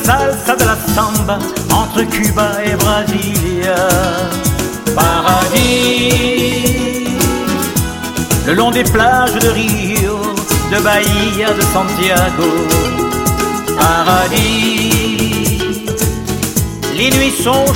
salsa, de la samba, entre Cuba et Brasilia. Paradis, le long des plages de Rio, de Bahia, de Santiago. Paradis, les nuits sont